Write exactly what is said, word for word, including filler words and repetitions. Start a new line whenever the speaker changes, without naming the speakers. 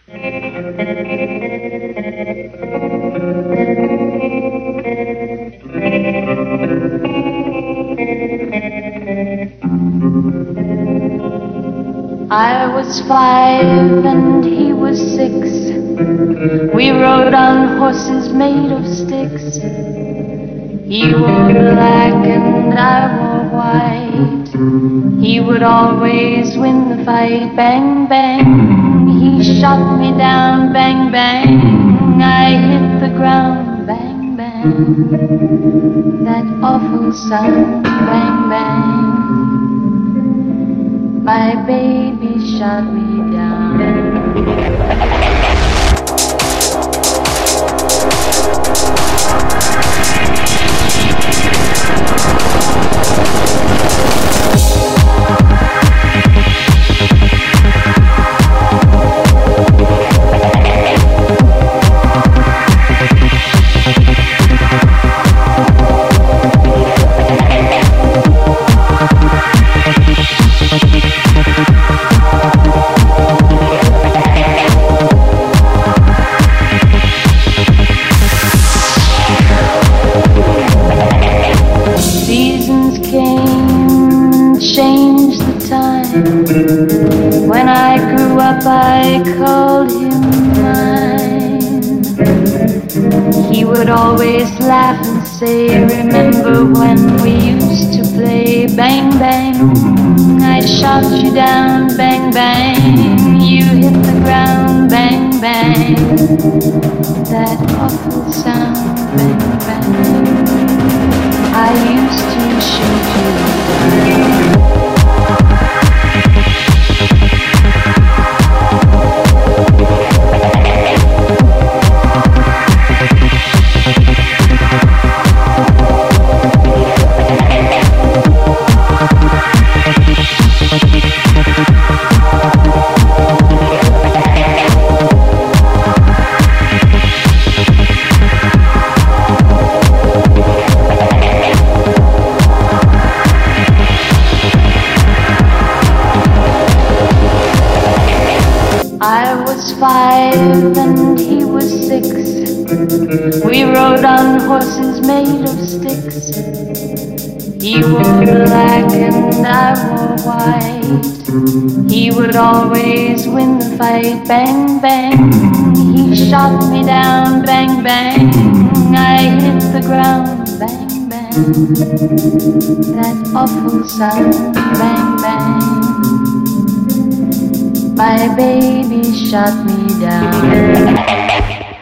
I was five and he was six. We rode on horses made of sticks. He wore black and I wore white. He would always win the fight. Bang, bang, he shot me down. Bang, bang, I hit the ground. Bang, bang, that awful sound. Bang, bang, my baby shot me down. Changed the time. When I grew up I called him mine. He would always laugh and say, remember when we used to play? Bang, bang, I shot you down. Bang, bang, you hit the ground. Bang, bang, that awful sound. Bang, bang, I used to shoot you down. I was five and he was six. We rode on horses made of sticks. He wore black and I wore white. He would always win the fight. Bang, bang, he shot me down. Bang, bang, I hit the ground. Bang, bang, that awful sound. Bang, bang, my baby shot me down.